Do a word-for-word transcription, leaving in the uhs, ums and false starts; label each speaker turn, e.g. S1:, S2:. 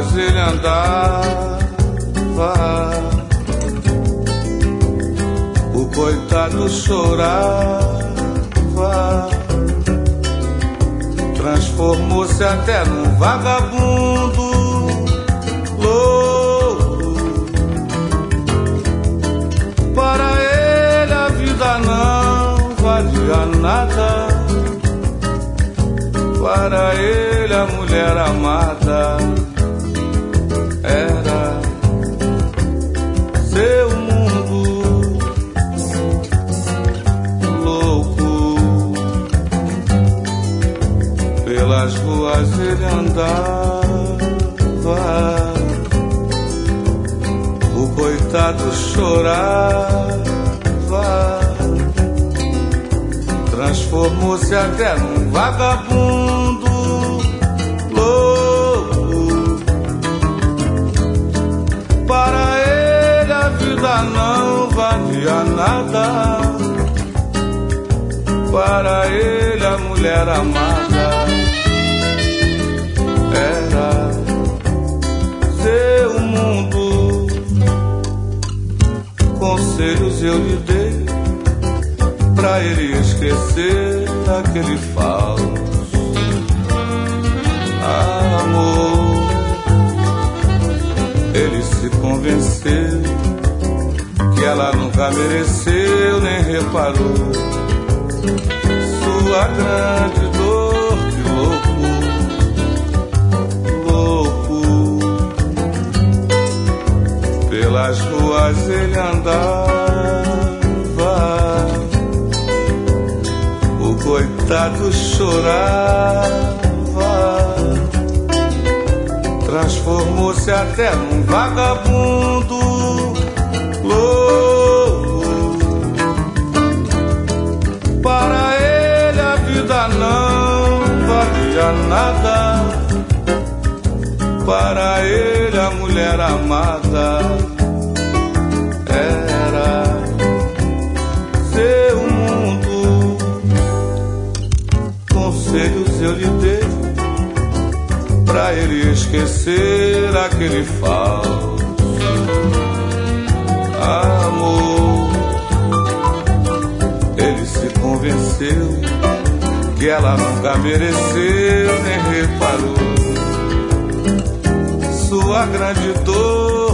S1: ruas ele andava, o coitado chorava, transformou-se até num vagabundo louco. Para ele a vida não valia nada, para ele a mulher amada era seu mundo louco. Pelas ruas ele andava, o coitado chorava, transformou-se até num vagabundo louco. Para ele a vida não valia nada, para ele a mulher amada era seu mundo. Conselhos eu lhe dei pra ele esquecer aquele falso amor. Ele se convenceu que ela nunca mereceu nem reparou sua grande dor de louco, louco. Pelas ruas ele andava, o coitado chorava, transformou-se até num vagabundo louco. Para ele a vida não valia nada, para ele a mulher amada era seu mundo. Conselhos eu lhe dei pra ele esquecer aquele falso amor. Ele se convenceu que ela nunca mereceu nem reparou sua grande dor